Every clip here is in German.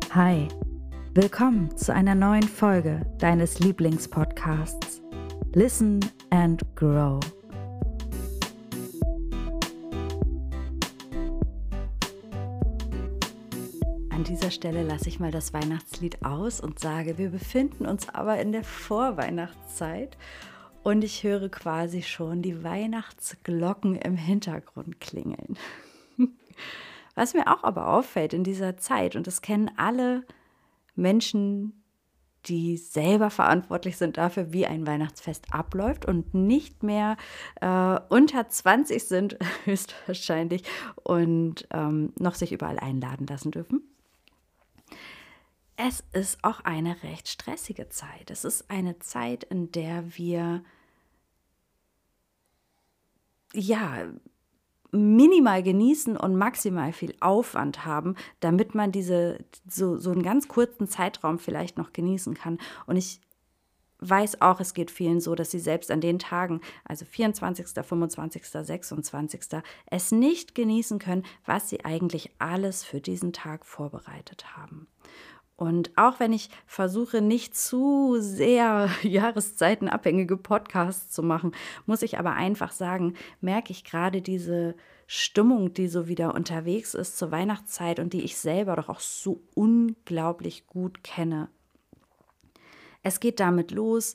Hi, willkommen zu einer neuen Folge deines Lieblingspodcasts Listen and Grow. An dieser Stelle lasse ich mal das Weihnachtslied aus und sage, wir befinden uns aber in der Vorweihnachtszeit und ich höre quasi schon die Weihnachtsglocken im Hintergrund klingeln. Was mir auch aber auffällt in dieser Zeit, und das kennen alle Menschen, die selber verantwortlich sind dafür, wie ein Weihnachtsfest abläuft und nicht mehr unter 20 sind, höchstwahrscheinlich, und noch sich überall einladen lassen dürfen. Es ist auch eine recht stressige Zeit. Es ist eine Zeit, in der wir minimal genießen und maximal viel Aufwand haben, damit man so einen ganz kurzen Zeitraum vielleicht noch genießen kann. Und ich weiß auch, es geht vielen so, dass sie selbst an den Tagen, also 24., 25., 26., es nicht genießen können, was sie eigentlich alles für diesen Tag vorbereitet haben. Und auch wenn ich versuche, nicht zu sehr jahreszeitenabhängige Podcasts zu machen, muss ich aber einfach sagen, merke ich gerade diese Stimmung, die so wieder unterwegs ist zur Weihnachtszeit und die ich selber doch auch so unglaublich gut kenne. Es geht damit los,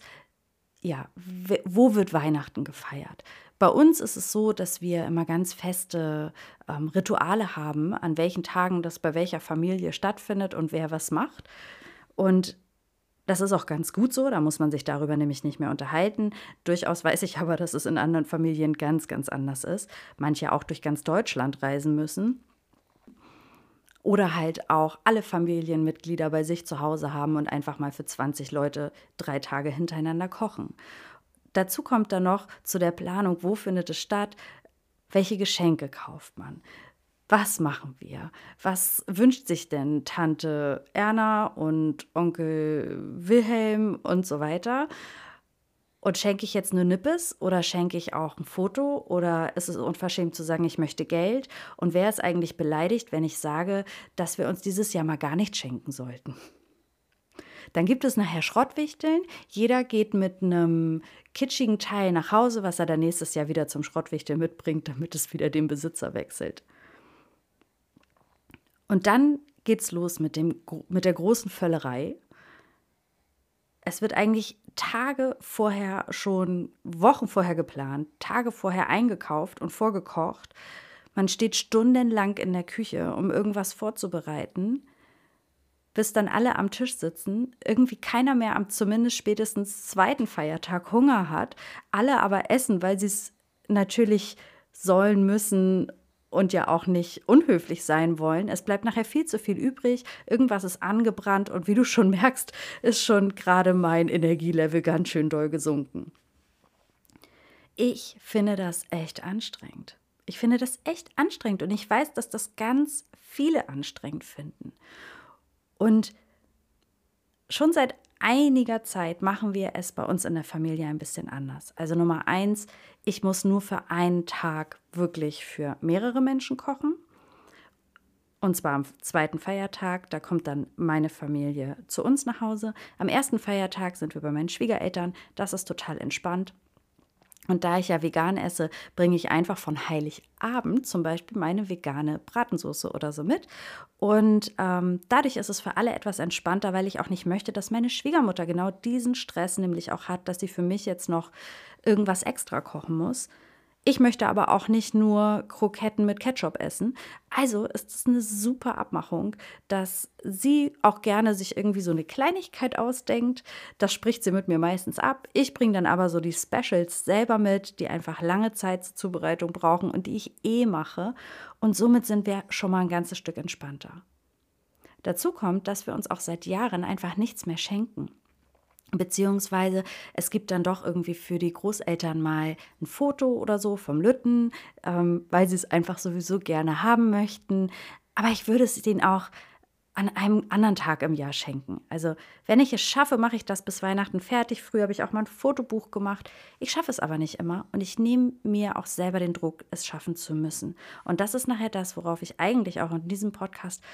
wo wird Weihnachten gefeiert? Bei uns ist es so, dass wir immer ganz feste Rituale haben, an welchen Tagen das bei welcher Familie stattfindet und wer was macht. Und das ist auch ganz gut so, da muss man sich darüber nämlich nicht mehr unterhalten. Durchaus weiß ich aber, dass es in anderen Familien ganz, ganz anders ist. Manche auch durch ganz Deutschland reisen müssen. Oder halt auch alle Familienmitglieder bei sich zu Hause haben und einfach mal für 20 Leute 3 Tage hintereinander kochen. Dazu kommt dann noch zu der Planung, wo findet es statt, welche Geschenke kauft man, was machen wir, was wünscht sich denn Tante Erna und Onkel Wilhelm und so weiter. Und schenke ich jetzt nur Nippes oder schenke ich auch ein Foto oder ist es unverschämt zu sagen, ich möchte Geld? Und wer ist eigentlich beleidigt, wenn ich sage, dass wir uns dieses Jahr mal gar nicht schenken sollten? Dann gibt es nachher Schrottwichteln. Jeder geht mit einem kitschigen Teil nach Hause, was er dann nächstes Jahr wieder zum Schrottwichteln mitbringt, damit es wieder den Besitzer wechselt. Und dann geht's los mit der großen Völlerei. Es wird eigentlich Tage vorher schon, Wochen vorher geplant, Tage vorher eingekauft und vorgekocht. Man steht stundenlang in der Küche, um irgendwas vorzubereiten, bis dann alle am Tisch sitzen, irgendwie keiner mehr am zumindest spätestens zweiten Feiertag Hunger hat, alle aber essen, weil sie es natürlich sollen, müssen und ja auch nicht unhöflich sein wollen. Es bleibt nachher viel zu viel übrig, irgendwas ist angebrannt und wie du schon merkst, ist schon gerade mein Energielevel ganz schön doll gesunken. Ich finde das echt anstrengend. Ich finde das echt anstrengend und ich weiß, dass das ganz viele anstrengend finden. Und schon seit einiger Zeit machen wir es bei uns in der Familie ein bisschen anders. Also Nummer 1, ich muss nur für einen Tag wirklich für mehrere Menschen kochen. Und zwar am zweiten Feiertag, da kommt dann meine Familie zu uns nach Hause. Am ersten Feiertag sind wir bei meinen Schwiegereltern. Das ist total entspannt. Und da ich ja vegan esse, bringe ich einfach von Heiligabend zum Beispiel meine vegane Bratensoße oder so mit. Und dadurch ist es für alle etwas entspannter, weil ich auch nicht möchte, dass meine Schwiegermutter genau diesen Stress nämlich auch hat, dass sie für mich jetzt noch irgendwas extra kochen muss. Ich möchte aber auch nicht nur Kroketten mit Ketchup essen. Also ist es eine super Abmachung, dass sie auch gerne sich irgendwie so eine Kleinigkeit ausdenkt. Das spricht sie mit mir meistens ab. Ich bringe dann aber so die Specials selber mit, die einfach lange Zeit zur Zubereitung brauchen und die ich mache. Und somit sind wir schon mal ein ganzes Stück entspannter. Dazu kommt, dass wir uns auch seit Jahren einfach nichts mehr schenken. Beziehungsweise es gibt dann doch irgendwie für die Großeltern mal ein Foto oder so vom Lütten, weil sie es einfach sowieso gerne haben möchten. Aber ich würde es denen auch an einem anderen Tag im Jahr schenken. Also wenn ich es schaffe, mache ich das bis Weihnachten fertig. Früher habe ich auch mal ein Fotobuch gemacht. Ich schaffe es aber nicht immer und ich nehme mir auch selber den Druck, es schaffen zu müssen. Und das ist nachher das, worauf ich eigentlich auch in diesem Podcast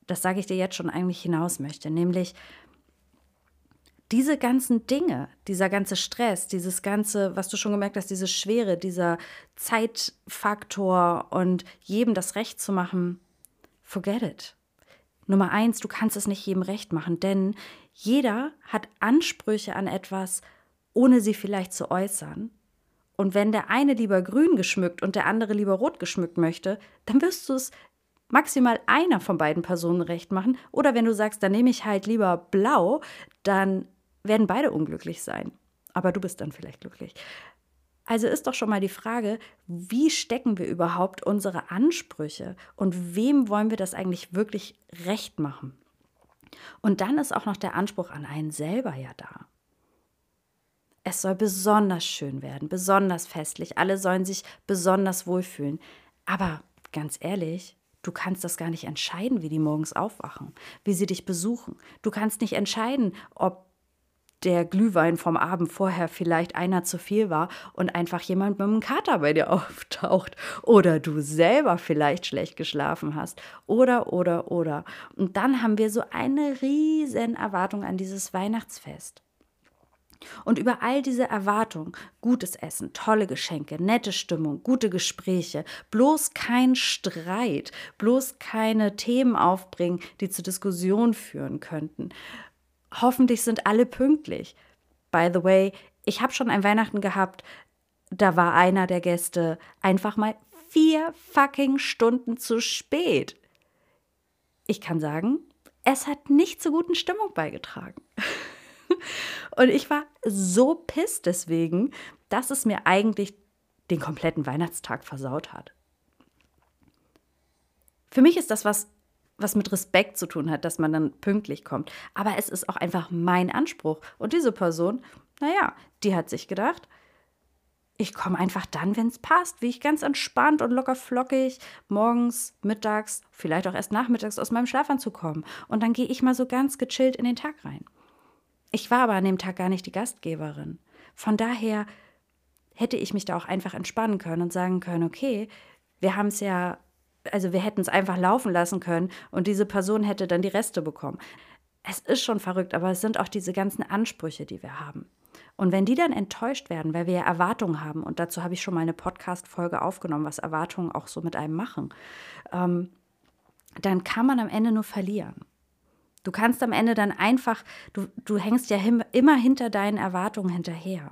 das sage ich dir jetzt schon, eigentlich hinaus möchte, nämlich diese ganzen Dinge, dieser ganze Stress, dieses ganze, was du schon gemerkt hast, diese Schwere, dieser Zeitfaktor und jedem das Recht zu machen, forget it. Nummer 1, du kannst es nicht jedem recht machen, denn jeder hat Ansprüche an etwas, ohne sie vielleicht zu äußern. Und wenn der eine lieber grün geschmückt und der andere lieber rot geschmückt möchte, dann wirst du es maximal einer von beiden Personen recht machen. Oder wenn du sagst, dann nehme ich halt lieber blau, dann werden beide unglücklich sein. Aber du bist dann vielleicht glücklich. Also ist doch schon mal die Frage, wie stecken wir überhaupt unsere Ansprüche und wem wollen wir das eigentlich wirklich recht machen? Und dann ist auch noch der Anspruch an einen selber ja da. Es soll besonders schön werden, besonders festlich. Alle sollen sich besonders wohlfühlen. Aber ganz ehrlich, du kannst das gar nicht entscheiden, wie die morgens aufwachen, wie sie dich besuchen. Du kannst nicht entscheiden, ob der Glühwein vom Abend vorher vielleicht einer zu viel war und einfach jemand mit einem Kater bei dir auftaucht. Oder du selber vielleicht schlecht geschlafen hast. Oder. Und dann haben wir so eine riesen Erwartung an dieses Weihnachtsfest. Und über all diese Erwartungen, gutes Essen, tolle Geschenke, nette Stimmung, gute Gespräche, bloß kein Streit, bloß keine Themen aufbringen, die zu Diskussionen führen könnten. Hoffentlich sind alle pünktlich. By the way, ich habe schon ein Weihnachten gehabt, da war einer der Gäste einfach mal 4 fucking Stunden zu spät. Ich kann sagen, es hat nicht zur guten Stimmung beigetragen. Und ich war so pisst deswegen, dass es mir eigentlich den kompletten Weihnachtstag versaut hat. Für mich ist das was mit Respekt zu tun hat, dass man dann pünktlich kommt. Aber es ist auch einfach mein Anspruch. Und diese Person, naja, die hat sich gedacht, ich komme einfach dann, wenn es passt, wie ich ganz entspannt und locker flockig morgens, mittags, vielleicht auch erst nachmittags aus meinem Schlafanzug komme. Und dann gehe ich mal so ganz gechillt in den Tag rein. Ich war aber an dem Tag gar nicht die Gastgeberin. Von daher hätte ich mich da auch einfach entspannen können und sagen können, okay, wir haben es ja, also wir hätten es einfach laufen lassen können und diese Person hätte dann die Reste bekommen. Es ist schon verrückt, aber es sind auch diese ganzen Ansprüche, die wir haben. Und wenn die dann enttäuscht werden, weil wir ja Erwartungen haben, und dazu habe ich schon mal eine Podcast-Folge aufgenommen, was Erwartungen auch so mit einem machen, dann kann man am Ende nur verlieren. Du kannst am Ende dann einfach, du hängst ja immer hinter deinen Erwartungen hinterher.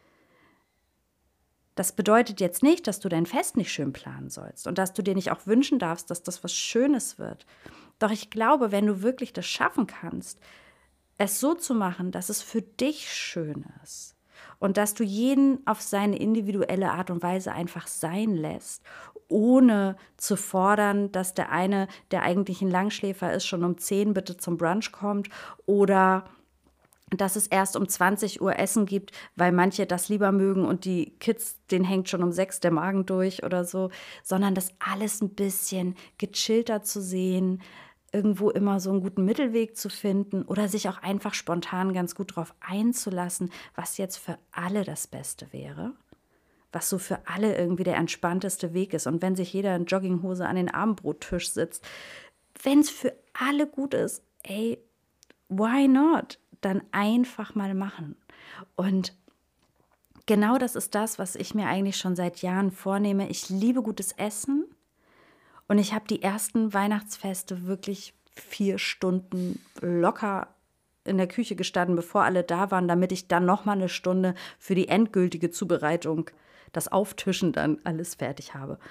Das bedeutet jetzt nicht, dass du dein Fest nicht schön planen sollst und dass du dir nicht auch wünschen darfst, dass das was Schönes wird. Doch ich glaube, wenn du wirklich das schaffen kannst, es so zu machen, dass es für dich schön ist und dass du jeden auf seine individuelle Art und Weise einfach sein lässt, ohne zu fordern, dass der eine, der eigentlich ein Langschläfer ist, schon um 10 bitte zum Brunch kommt oder dass es erst um 20 Uhr Essen gibt, weil manche das lieber mögen und die Kids, denen hängt schon um 6 der Magen durch oder so, sondern das alles ein bisschen gechillter zu sehen, irgendwo immer so einen guten Mittelweg zu finden oder sich auch einfach spontan ganz gut drauf einzulassen, was jetzt für alle das Beste wäre, was so für alle irgendwie der entspannteste Weg ist. Und wenn sich jeder in Jogginghose an den Abendbrottisch sitzt, wenn es für alle gut ist, ey, why not? Dann einfach mal machen. Und genau das ist das, was ich mir eigentlich schon seit Jahren vornehme. Ich liebe gutes Essen und ich habe die ersten Weihnachtsfeste wirklich 4 Stunden locker in der Küche gestanden, bevor alle da waren, damit ich dann noch mal eine Stunde für die endgültige Zubereitung, das Auftischen dann alles fertig habe.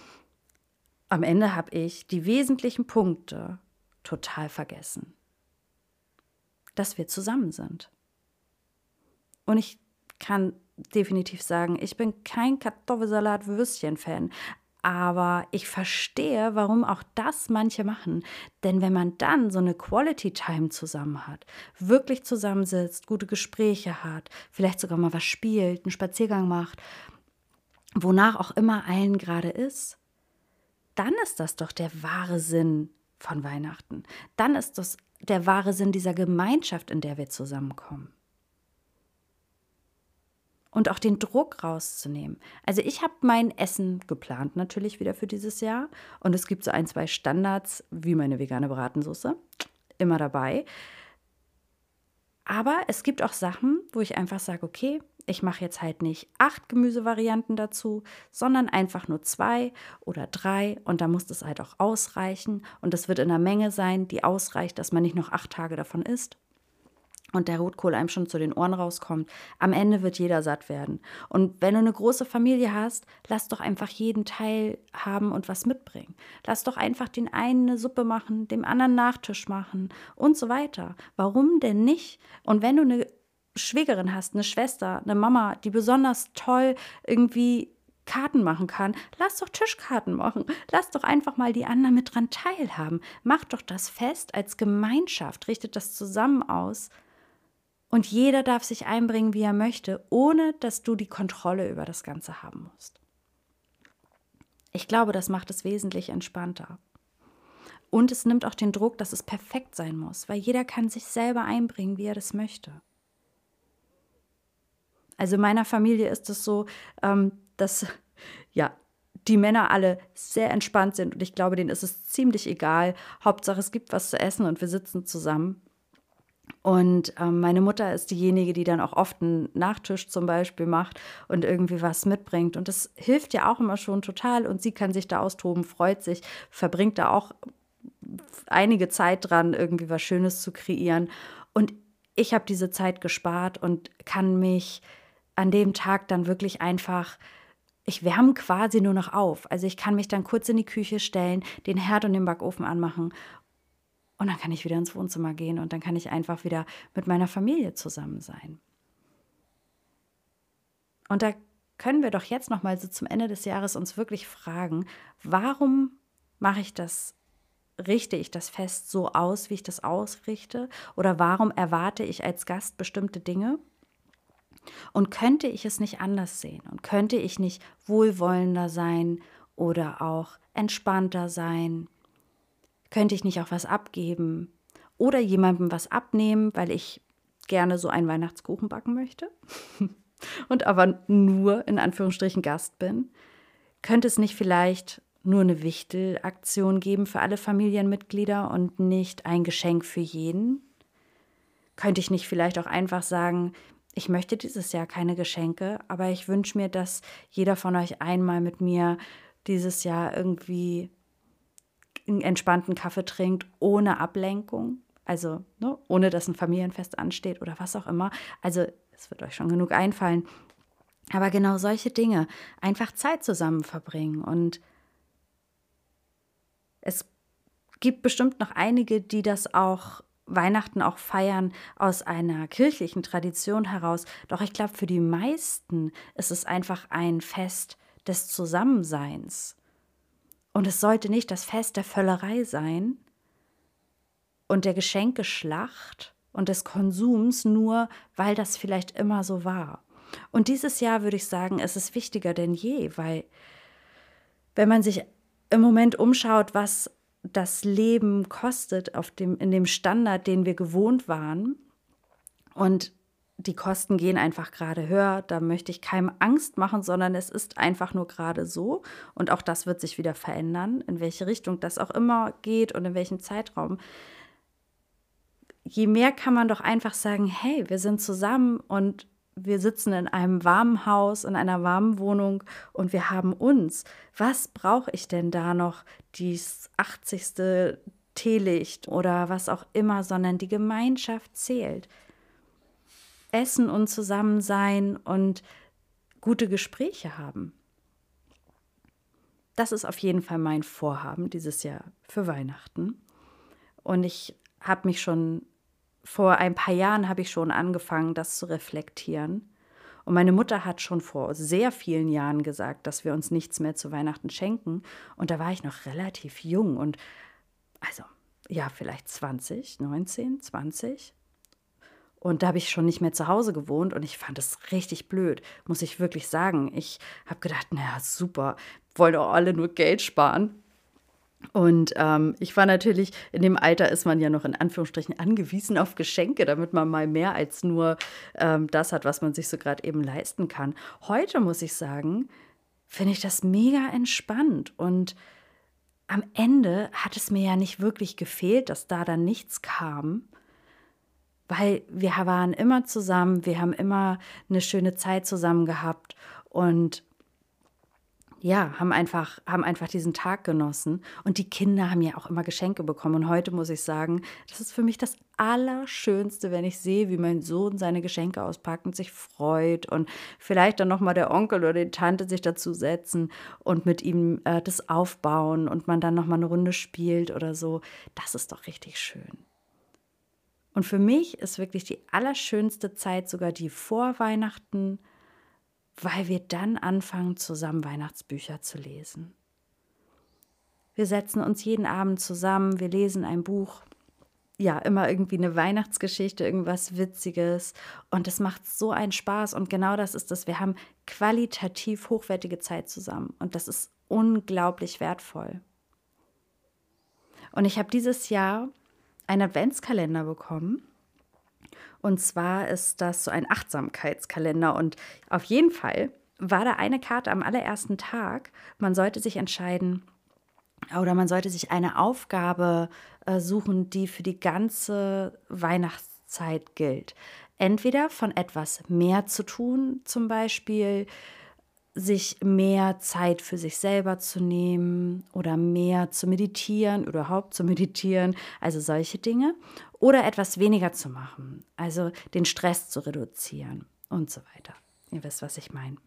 Am Ende habe ich die wesentlichen Punkte total vergessen. Dass wir zusammen sind. Und ich kann definitiv sagen, ich bin kein Kartoffelsalat-Würstchen-Fan, aber ich verstehe, warum auch das manche machen. Denn wenn man dann so eine Quality-Time zusammen hat, wirklich zusammensitzt, gute Gespräche hat, vielleicht sogar mal was spielt, einen Spaziergang macht, wonach auch immer allen gerade ist, dann ist das doch der wahre Sinn von Weihnachten. Dann ist das der wahre Sinn dieser Gemeinschaft, in der wir zusammenkommen. und auch den Druck rauszunehmen. Also ich habe mein Essen geplant natürlich wieder für dieses Jahr und es gibt so ein, zwei Standards, wie meine vegane Bratensoße, immer dabei. Aber es gibt auch Sachen, wo ich einfach sage, okay, ich mache jetzt halt nicht 8 Gemüsevarianten dazu, sondern einfach nur 2 oder 3 und da muss das halt auch ausreichen und das wird in einer Menge sein, die ausreicht, dass man nicht noch 8 Tage davon isst und der Rotkohl einem schon zu den Ohren rauskommt. Am Ende wird jeder satt werden. Und wenn du eine große Familie hast, lass doch einfach jeden Teil haben und was mitbringen. Lass doch einfach den einen eine Suppe machen, dem anderen Nachtisch machen und so weiter. Warum denn nicht? Und wenn du eine Schwägerin hast, eine Schwester, eine Mama, die besonders toll irgendwie Karten machen kann, lass doch Tischkarten machen. Lass doch einfach mal die anderen mit dran teilhaben. Mach doch das Fest als Gemeinschaft, richtet das zusammen aus. Und jeder darf sich einbringen, wie er möchte, ohne dass du die Kontrolle über das Ganze haben musst. Ich glaube, das macht es wesentlich entspannter. Und es nimmt auch den Druck, dass es perfekt sein muss, weil jeder kann sich selber einbringen, wie er das möchte. Also in meiner Familie ist es so, dass ja, die Männer alle sehr entspannt sind und ich glaube, denen ist es ziemlich egal. Hauptsache, es gibt was zu essen und wir sitzen zusammen. Und meine Mutter ist diejenige, die dann auch oft einen Nachtisch zum Beispiel macht und irgendwie was mitbringt. Und das hilft ja auch immer schon total. Und sie kann sich da austoben, freut sich, verbringt da auch einige Zeit dran, irgendwie was Schönes zu kreieren. Und ich habe diese Zeit gespart und kann mich an dem Tag dann wirklich einfach, ich wärme quasi nur noch auf. Also ich kann mich dann kurz in die Küche stellen, den Herd und den Backofen anmachen und dann kann ich wieder ins Wohnzimmer gehen und dann kann ich einfach wieder mit meiner Familie zusammen sein. Und da können wir doch jetzt noch mal so zum Ende des Jahres uns wirklich fragen, warum mache ich das, richte ich das Fest so aus, wie ich das ausrichte? Oder warum erwarte ich als Gast bestimmte Dinge? Und könnte ich es nicht anders sehen? Und könnte ich nicht wohlwollender sein oder auch entspannter sein? Könnte ich nicht auch was abgeben oder jemandem was abnehmen, weil ich gerne so einen Weihnachtskuchen backen möchte und aber nur in Anführungsstrichen Gast bin? Könnte es nicht vielleicht nur eine Wichtelaktion geben für alle Familienmitglieder und nicht ein Geschenk für jeden? Könnte ich nicht vielleicht auch einfach sagen, ich möchte dieses Jahr keine Geschenke, aber ich wünsche mir, dass jeder von euch einmal mit mir dieses Jahr irgendwie einen entspannten Kaffee trinkt, ohne Ablenkung, also ohne dass ein Familienfest ansteht oder was auch immer. Also es wird euch schon genug einfallen. Aber genau solche Dinge, einfach Zeit zusammen verbringen. Und es gibt bestimmt noch einige, die das auch Weihnachten auch feiern aus einer kirchlichen Tradition heraus. Doch ich glaube, für die meisten ist es einfach ein Fest des Zusammenseins. Und es sollte nicht das Fest der Völlerei sein und der Geschenkeschlacht und des Konsums, nur weil das vielleicht immer so war. Und dieses Jahr würde ich sagen, es ist wichtiger denn je, weil wenn man sich im Moment umschaut, was das Leben kostet in dem Standard, den wir gewohnt waren, und die Kosten gehen einfach gerade höher, da möchte ich keinem Angst machen, sondern es ist einfach nur gerade so und auch das wird sich wieder verändern, in welche Richtung das auch immer geht und in welchem Zeitraum. Je mehr kann man doch einfach sagen, hey, wir sind zusammen und wir sitzen in einem warmen Haus, in einer warmen Wohnung und wir haben uns. Was brauche ich denn da noch, dies 80. Teelicht oder was auch immer, sondern die Gemeinschaft zählt. Essen und zusammen sein und gute Gespräche haben. Das ist auf jeden Fall mein Vorhaben dieses Jahr für Weihnachten. Und ich habe mich schon, vor ein paar Jahren habe ich schon angefangen, das zu reflektieren. Und meine Mutter hat schon vor sehr vielen Jahren gesagt, dass wir uns nichts mehr zu Weihnachten schenken. Und da war ich noch relativ jung und also ja, vielleicht 20, 19, 20. Und da habe ich schon nicht mehr zu Hause gewohnt und ich fand es richtig blöd, muss ich wirklich sagen. Ich habe gedacht, naja, super, wollen doch alle nur Geld sparen. Und ich war natürlich, in dem Alter ist man ja noch in Anführungsstrichen angewiesen auf Geschenke, damit man mal mehr als nur das hat, was man sich so gerade eben leisten kann. Heute muss ich sagen, finde ich das mega entspannt. Und am Ende hat es mir ja nicht wirklich gefehlt, dass da dann nichts kam, weil wir waren immer zusammen, wir haben immer eine schöne Zeit zusammen gehabt und ja, haben einfach diesen Tag genossen. Und die Kinder haben ja auch immer Geschenke bekommen. Und heute muss ich sagen, das ist für mich das Allerschönste, wenn ich sehe, wie mein Sohn seine Geschenke auspackt und sich freut und vielleicht dann noch mal der Onkel oder die Tante sich dazu setzen und mit ihm das aufbauen und man dann noch mal eine Runde spielt oder so. Das ist doch richtig schön. Und für mich ist wirklich die allerschönste Zeit sogar die vor Weihnachten, weil wir dann anfangen, zusammen Weihnachtsbücher zu lesen. Wir setzen uns jeden Abend zusammen, wir lesen ein Buch, ja, immer irgendwie eine Weihnachtsgeschichte, irgendwas Witziges. Und es macht so einen Spaß. Und genau das ist es. Wir haben qualitativ hochwertige Zeit zusammen. Und das ist unglaublich wertvoll. Und ich habe dieses Jahr einen Adventskalender bekommen. Und zwar ist das so ein Achtsamkeitskalender. Und auf jeden Fall war da eine Karte am allerersten Tag. Man sollte sich entscheiden oder man sollte sich eine Aufgabe suchen, die für die ganze Weihnachtszeit gilt. Entweder von etwas mehr zu tun, zum Beispiel sich mehr Zeit für sich selber zu nehmen oder mehr zu meditieren, überhaupt zu meditieren, also solche Dinge. Oder etwas weniger zu machen, also den Stress zu reduzieren und so weiter. Ihr wisst, was ich meine.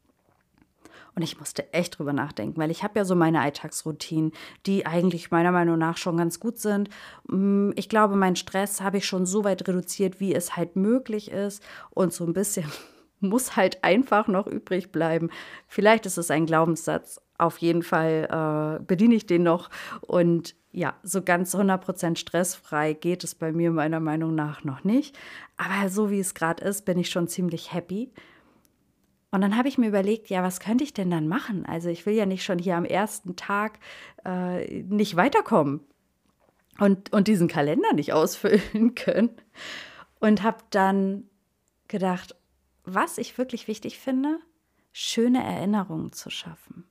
Und ich musste echt drüber nachdenken, weil ich habe ja so meine Alltagsroutinen, die eigentlich meiner Meinung nach schon ganz gut sind. Ich glaube, meinen Stress habe ich schon so weit reduziert, wie es halt möglich ist. Und so ein bisschen muss halt einfach noch übrig bleiben. Vielleicht ist es ein Glaubenssatz. Auf jeden Fall bediene ich den noch. Und ja, so ganz 100% stressfrei geht es bei mir meiner Meinung nach noch nicht. Aber so wie es gerade ist, bin ich schon ziemlich happy. Und dann habe ich mir überlegt, ja, was könnte ich denn dann machen? Also ich will ja nicht schon hier am ersten Tag nicht weiterkommen und diesen Kalender nicht ausfüllen können. Und habe dann gedacht, was ich wirklich wichtig finde, schöne Erinnerungen zu schaffen.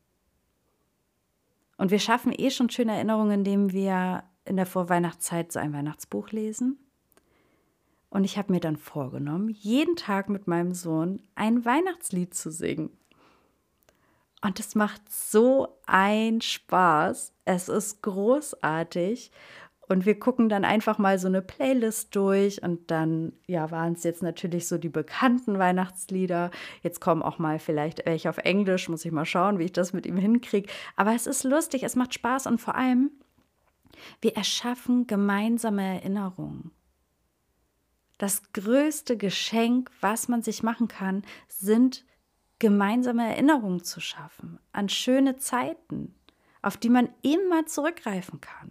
Und wir schaffen eh schon schöne Erinnerungen, indem wir in der Vorweihnachtszeit so ein Weihnachtsbuch lesen. Und ich habe mir dann vorgenommen, jeden Tag mit meinem Sohn ein Weihnachtslied zu singen. Und es macht so einen Spaß. Es ist großartig. Und wir gucken dann einfach mal so eine Playlist durch. Und dann, ja, waren es jetzt natürlich so die bekannten Weihnachtslieder. Jetzt kommen auch mal vielleicht welche auf Englisch. Muss ich mal schauen, wie ich das mit ihm hinkriege. Aber es ist lustig, es macht Spaß. Und vor allem, wir erschaffen gemeinsame Erinnerungen. Das größte Geschenk, was man sich machen kann, sind gemeinsame Erinnerungen zu schaffen an schöne Zeiten, auf die man immer zurückgreifen kann.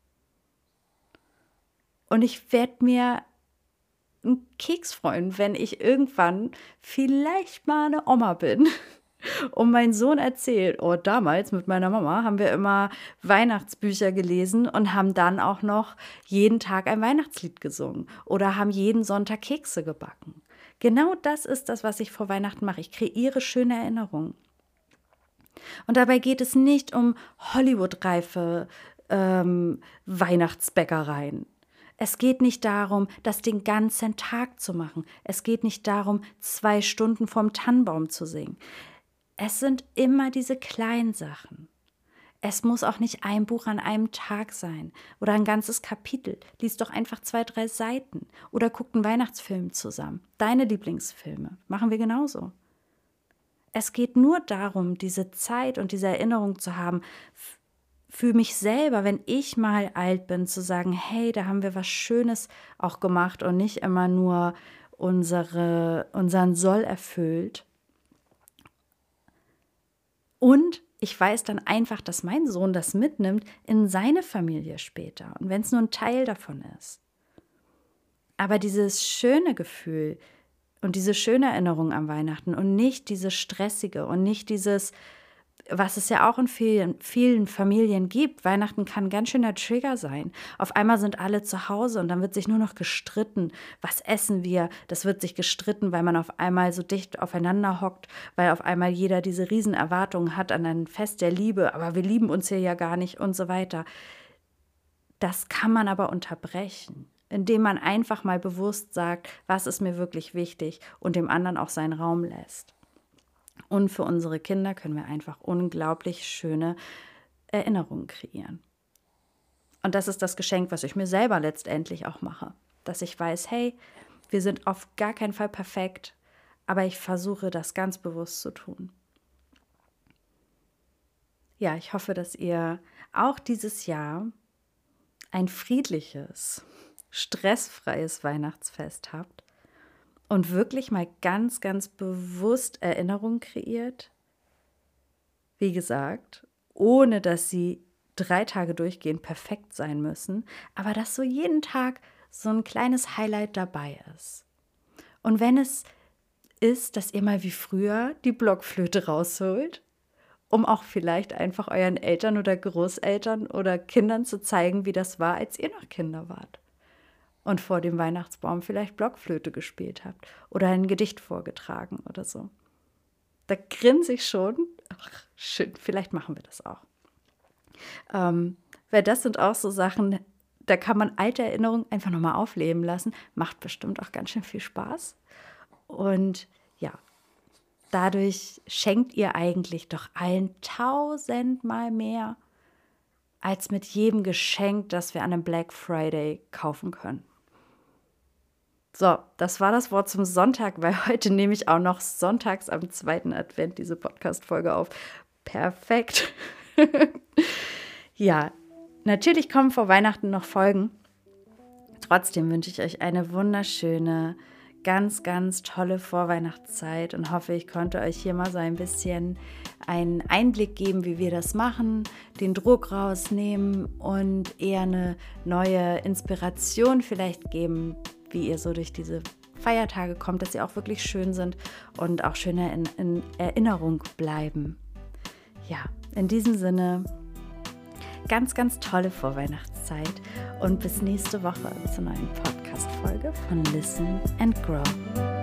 Und ich werde mir einen Keks freuen, wenn ich irgendwann vielleicht mal eine Oma bin und mein Sohn erzählt, oh, damals mit meiner Mama haben wir immer Weihnachtsbücher gelesen und haben dann auch noch jeden Tag ein Weihnachtslied gesungen oder haben jeden Sonntag Kekse gebacken. Genau das ist das, was ich vor Weihnachten mache. Ich kreiere schöne Erinnerungen. Und dabei geht es nicht um Hollywood-reife Weihnachtsbäckereien. Es geht nicht darum, das den ganzen Tag zu machen. Es geht nicht darum, 2 Stunden vorm Tannenbaum zu singen. Es sind immer diese kleinen Sachen. Es muss auch nicht ein Buch an einem Tag sein oder ein ganzes Kapitel. Lies doch einfach 2, 3 Seiten oder guckt einen Weihnachtsfilm zusammen. Deine Lieblingsfilme. Machen wir genauso. Es geht nur darum, diese Zeit und diese Erinnerung zu haben, für mich selber, wenn ich mal alt bin, zu sagen, hey, da haben wir was Schönes auch gemacht und nicht immer nur unseren Soll erfüllt. Und ich weiß dann einfach, dass mein Sohn das mitnimmt in seine Familie später. Und wenn es nur ein Teil davon ist. Aber dieses schöne Gefühl und diese schöne Erinnerung am Weihnachten und nicht dieses stressige und nicht dieses was es ja auch in vielen Familien gibt. Weihnachten kann ein ganz schöner Trigger sein. Auf einmal sind alle zu Hause und dann wird sich nur noch gestritten. Was essen wir? Das wird sich gestritten, weil man auf einmal so dicht aufeinander hockt, weil auf einmal jeder diese Riesenerwartungen hat an ein Fest der Liebe, aber wir lieben uns hier ja gar nicht und so weiter. Das kann man aber unterbrechen, indem man einfach mal bewusst sagt, was ist mir wirklich wichtig und dem anderen auch seinen Raum lässt. Und für unsere Kinder können wir einfach unglaublich schöne Erinnerungen kreieren. Und das ist das Geschenk, was ich mir selber letztendlich auch mache. Dass ich weiß, hey, wir sind auf gar keinen Fall perfekt, aber ich versuche das ganz bewusst zu tun. Ja, ich hoffe, dass ihr auch dieses Jahr ein friedliches, stressfreies Weihnachtsfest habt. Und wirklich mal ganz, ganz bewusst Erinnerungen kreiert. Wie gesagt, ohne dass sie 3 Tage durchgehend perfekt sein müssen, aber dass so jeden Tag so ein kleines Highlight dabei ist. Und wenn es ist, dass ihr mal wie früher die Blockflöte rausholt, um auch vielleicht einfach euren Eltern oder Großeltern oder Kindern zu zeigen, wie das war, als ihr noch Kinder wart. Und vor dem Weihnachtsbaum vielleicht Blockflöte gespielt habt oder ein Gedicht vorgetragen oder so. Da grinse ich schon. Ach, schön, vielleicht machen wir das auch. Weil das sind auch so Sachen, da kann man alte Erinnerungen einfach nochmal aufleben lassen. Macht bestimmt auch ganz schön viel Spaß. Und ja, dadurch schenkt ihr eigentlich doch allen 1000-mal mehr als mit jedem Geschenk, das wir an einem Black Friday kaufen können. So, das war das Wort zum Sonntag, weil heute nehme ich auch noch sonntags am 2. Advent diese Podcast-Folge auf. Perfekt. Ja, natürlich kommen vor Weihnachten noch Folgen. Trotzdem wünsche ich euch eine wunderschöne, ganz, ganz tolle Vorweihnachtszeit und hoffe, ich konnte euch hier mal so ein bisschen einen Einblick geben, wie wir das machen, den Druck rausnehmen und eher eine neue Inspiration vielleicht geben, wie ihr so durch diese Feiertage kommt, dass sie auch wirklich schön sind und auch schöner in Erinnerung bleiben. Ja, in diesem Sinne, ganz, ganz tolle Vorweihnachtszeit und bis nächste Woche zur neuen Podcast-Folge von Listen and Grow.